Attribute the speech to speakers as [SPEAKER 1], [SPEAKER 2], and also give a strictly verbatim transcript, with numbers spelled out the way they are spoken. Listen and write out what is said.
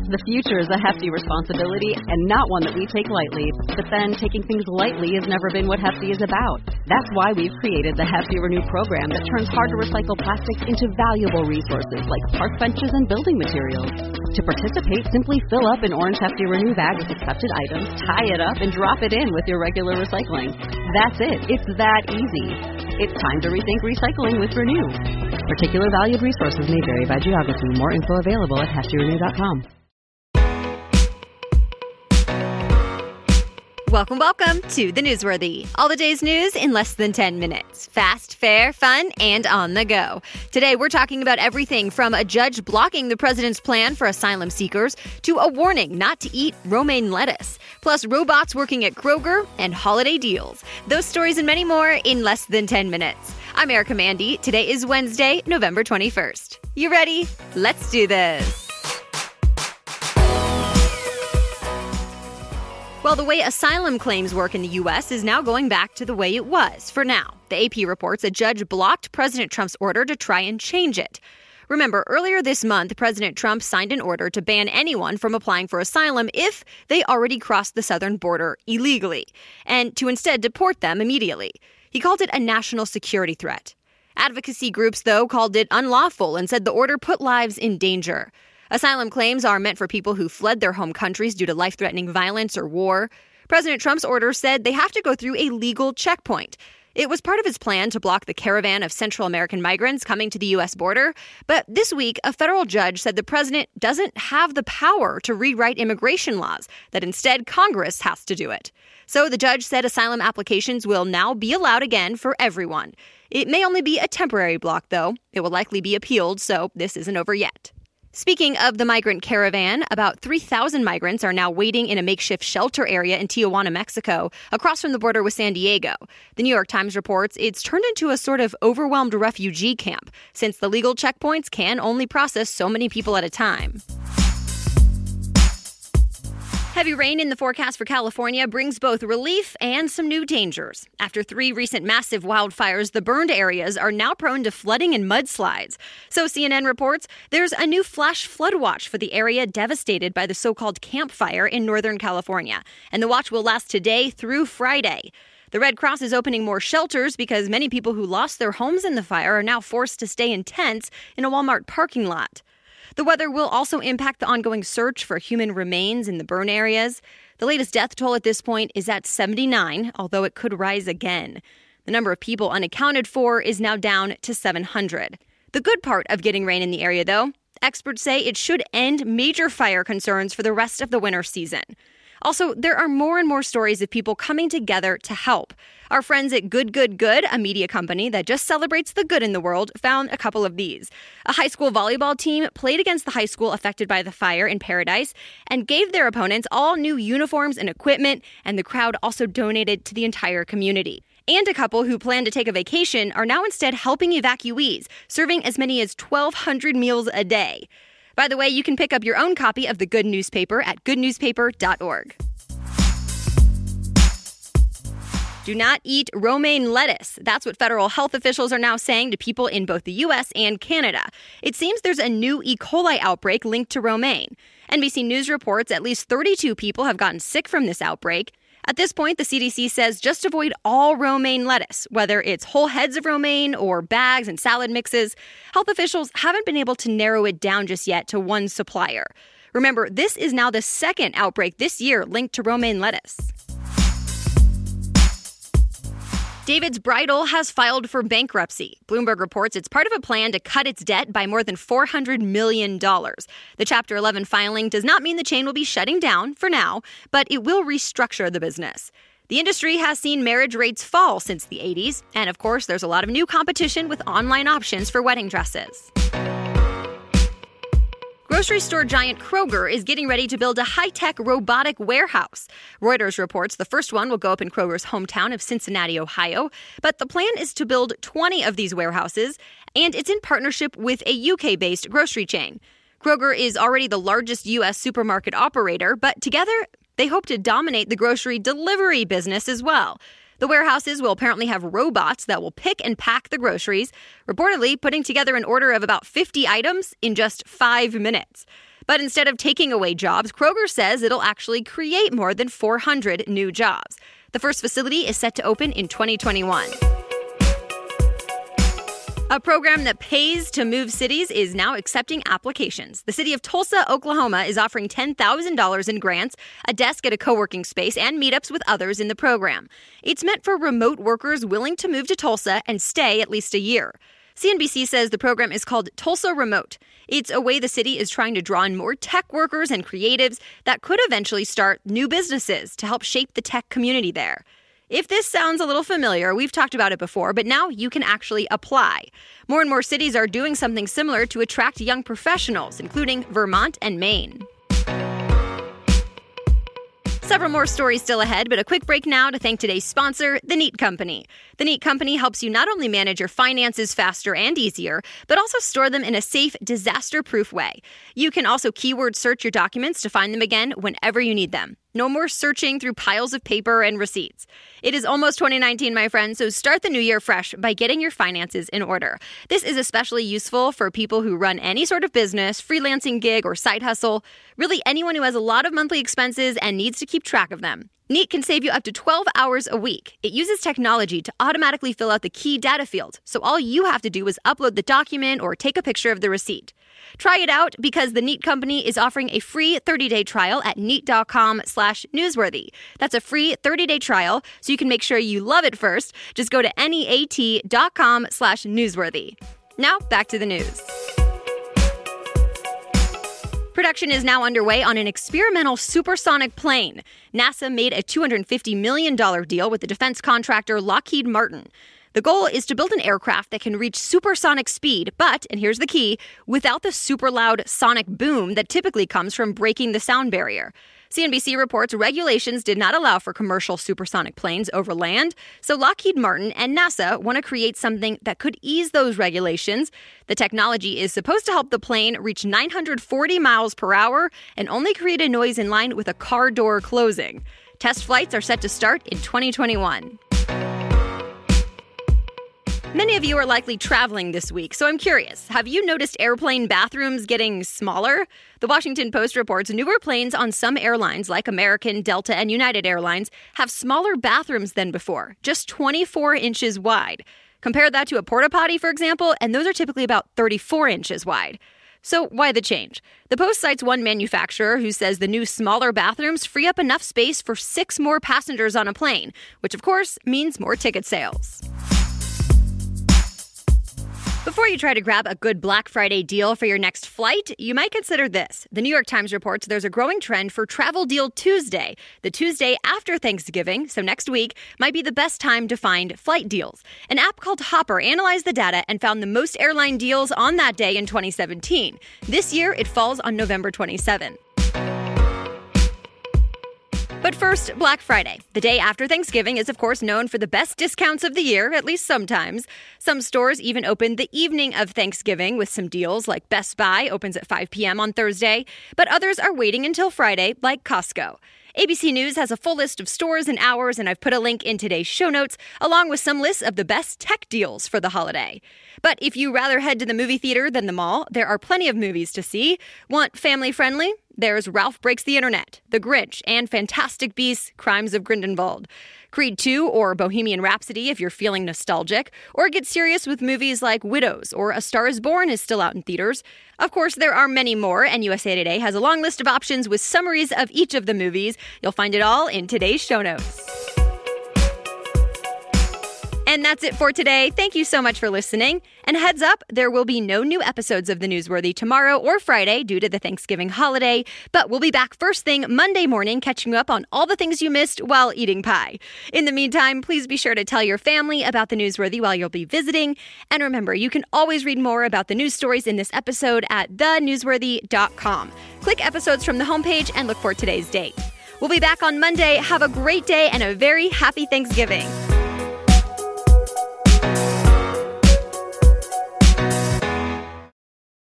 [SPEAKER 1] The future is a hefty responsibility and not one that we take lightly. But then, taking things lightly has never been what Hefty is about. That's why we've created the Hefty Renew program that turns hard-to-recycle plastics into valuable resources like park benches and building materials. To participate, simply fill up an orange Hefty Renew bag with accepted items, tie it up, and drop it in with your regular recycling. That's it. It's that easy. It's time to rethink recycling with Renew. Particular valued resources may vary by geography. More info available at hefty renew dot com.
[SPEAKER 2] Welcome, welcome to The Newsworthy. All the day's news in less than ten minutes. Fast, fair, fun, and on the go. Today, we're talking about everything from a judge blocking the president's plan for asylum seekers to a warning not to eat romaine lettuce. Plus, robots working at Kroger and holiday deals. Those stories and many more in less than ten minutes. I'm Erica Mandy. Today is Wednesday, November twenty-first. You ready? Let's do this. Well, the way asylum claims work in the U S is now going back to the way it was for now. The A P reports a judge blocked President Trump's order to try and change it. Remember, earlier this month, President Trump signed an order to ban anyone from applying for asylum if they already crossed the southern border illegally, and to instead deport them immediately. He called it a national security threat. Advocacy groups, though, called it unlawful and said the order put lives in danger. Asylum claims are meant for people who fled their home countries due to life-threatening violence or war. President Trump's order said they have to go through a legal checkpoint. It was part of his plan to block the caravan of Central American migrants coming to the U S border. But this week, a federal judge said the president doesn't have the power to rewrite immigration laws, that instead Congress has to do it. So the judge said asylum applications will now be allowed again for everyone. It may only be a temporary block, though. It will likely be appealed, so this isn't over yet. Speaking of the migrant caravan, about three thousand migrants are now waiting in a makeshift shelter area in Tijuana, Mexico, across from the border with San Diego. The New York Times reports it's turned into a sort of overwhelmed refugee camp, since the legal checkpoints can only process so many people at a time. Heavy rain in the forecast for California brings both relief and some new dangers. After three recent massive wildfires, the burned areas are now prone to flooding and mudslides. So C N N reports there's a new flash flood watch for the area devastated by the so-called Camp Fire in Northern California. And the watch will last today through Friday. The Red Cross is opening more shelters because many people who lost their homes in the fire are now forced to stay in tents in a Walmart parking lot. The weather will also impact the ongoing search for human remains in the burn areas. The latest death toll at this point is at seventy-nine, although it could rise again. The number of people unaccounted for is now down to seven hundred. The good part of getting rain in the area, though, experts say it should end major fire concerns for the rest of the winter season. Also, there are more and more stories of people coming together to help. Our friends at Good Good Good, a media company that just celebrates the good in the world, found a couple of these. A high school volleyball team played against the high school affected by the fire in Paradise and gave their opponents all new uniforms and equipment, and the crowd also donated to the entire community. And a couple who plan to take a vacation are now instead helping evacuees, serving as many as twelve hundred meals a day. By the way, you can pick up your own copy of the Good Newspaper at good newspaper dot org. Do not eat romaine lettuce. That's what federal health officials are now saying to people in both the U S and Canada. It seems there's a new E. coli outbreak linked to romaine. N B C News reports at least thirty-two people have gotten sick from this outbreak. At this point, the C D C says just avoid all romaine lettuce, whether it's whole heads of romaine or bags and salad mixes. Health officials haven't been able to narrow it down just yet to one supplier. Remember, this is now the second outbreak this year linked to romaine lettuce. David's Bridal has filed for bankruptcy. Bloomberg reports it's part of a plan to cut its debt by more than four hundred million dollars. The Chapter eleven filing does not mean the chain will be shutting down for now, but it will restructure the business. The industry has seen marriage rates fall since the eighties, and of course, there's a lot of new competition with online options for wedding dresses. Grocery store giant Kroger is getting ready to build a high-tech robotic warehouse. Reuters reports the first one will go up in Kroger's hometown of Cincinnati, Ohio. But the plan is to build twenty of these warehouses, and it's in partnership with a U K-based grocery chain. Kroger is already the largest U S supermarket operator, but together they hope to dominate the grocery delivery business as well. The warehouses will apparently have robots that will pick and pack the groceries, reportedly putting together an order of about fifty items in just five minutes. But instead of taking away jobs, Kroger says it'll actually create more than four hundred new jobs. The first facility is set to open in twenty twenty-one. A program that pays to move cities is now accepting applications. The city of Tulsa, Oklahoma is offering ten thousand dollars in grants, a desk at a co-working space, and meetups with others in the program. It's meant for remote workers willing to move to Tulsa and stay at least a year. C N B C says the program is called Tulsa Remote. It's a way the city is trying to draw in more tech workers and creatives that could eventually start new businesses to help shape the tech community there. If this sounds a little familiar, we've talked about it before, but now you can actually apply. More and more cities are doing something similar to attract young professionals, including Vermont and Maine. Several more stories still ahead, but a quick break now to thank today's sponsor, The Neat Company. The Neat Company helps you not only manage your finances faster and easier, but also store them in a safe, disaster-proof way. You can also keyword search your documents to find them again whenever you need them. No more searching through piles of paper and receipts. It is almost twenty nineteen, my friends, so start the new year fresh by getting your finances in order. This is especially useful for people who run any sort of business, freelancing gig, or side hustle. Really, anyone who has a lot of monthly expenses and needs to keep track of them. Neat can save you up to twelve hours a week. It uses technology to automatically fill out the key data fields, so all you have to do is upload the document or take a picture of the receipt. Try it out because the Neat Company is offering a free thirty-day trial at neat.com slash newsworthy. That's a free thirty-day trial, so you can make sure you love it first. Just go to neat.com slash newsworthy. Now, back to the news. Production is now underway on an experimental supersonic plane. NASA made a two hundred fifty million dollars deal with the defense contractor Lockheed Martin. The goal is to build an aircraft that can reach supersonic speed, but, and here's the key, without the super loud sonic boom that typically comes from breaking the sound barrier. C N B C reports regulations did not allow for commercial supersonic planes over land, so Lockheed Martin and NASA want to create something that could ease those regulations. The technology is supposed to help the plane reach nine hundred forty miles per hour and only create a noise in line with a car door closing. Test flights are set to start in twenty twenty-one. Many of you are likely traveling this week, so I'm curious, have you noticed airplane bathrooms getting smaller? The Washington Post reports newer planes on some airlines like American, Delta, and United Airlines have smaller bathrooms than before, just twenty-four inches wide. Compare that to a porta potty, for example, and those are typically about thirty-four inches wide. So why the change? The Post cites one manufacturer who says the new smaller bathrooms free up enough space for six more passengers on a plane, which of course means more ticket sales. Before you try to grab a good Black Friday deal for your next flight, you might consider this. The New York Times reports there's a growing trend for Travel Deal Tuesday. The Tuesday after Thanksgiving, so next week, might be the best time to find flight deals. An app called Hopper analyzed the data and found the most airline deals on that day in twenty seventeen. This year, it falls on November twenty-seventh. But first, Black Friday. The day after Thanksgiving is, of course, known for the best discounts of the year, at least sometimes. Some stores even open the evening of Thanksgiving with some deals, like Best Buy opens at five p.m. on Thursday, but others are waiting until Friday, like Costco. A B C News has a full list of stores and hours, and I've put a link in today's show notes, along with some lists of the best tech deals for the holiday. But if you rather head to the movie theater than the mall, there are plenty of movies to see. Want family-friendly? There's Ralph Breaks the Internet, The Grinch, and Fantastic Beasts: Crimes of Grindelwald. Creed two or Bohemian Rhapsody if you're feeling nostalgic, or get serious with movies like Widows or A Star is Born is still out in theaters. Of course, there are many more, and U S A Today has a long list of options with summaries of each of the movies. You'll find it all in today's show notes. And that's it for today. Thank you so much for listening. And heads up, there will be no new episodes of The Newsworthy tomorrow or Friday due to the Thanksgiving holiday, but we'll be back first thing Monday morning catching you up on all the things you missed while eating pie. In the meantime, please be sure to tell your family about The Newsworthy while you'll be visiting. And remember, you can always read more about the news stories in this episode at the newsworthy dot com. Click episodes from the homepage and look for today's date. We'll be back on Monday. Have a great day and a very happy Thanksgiving.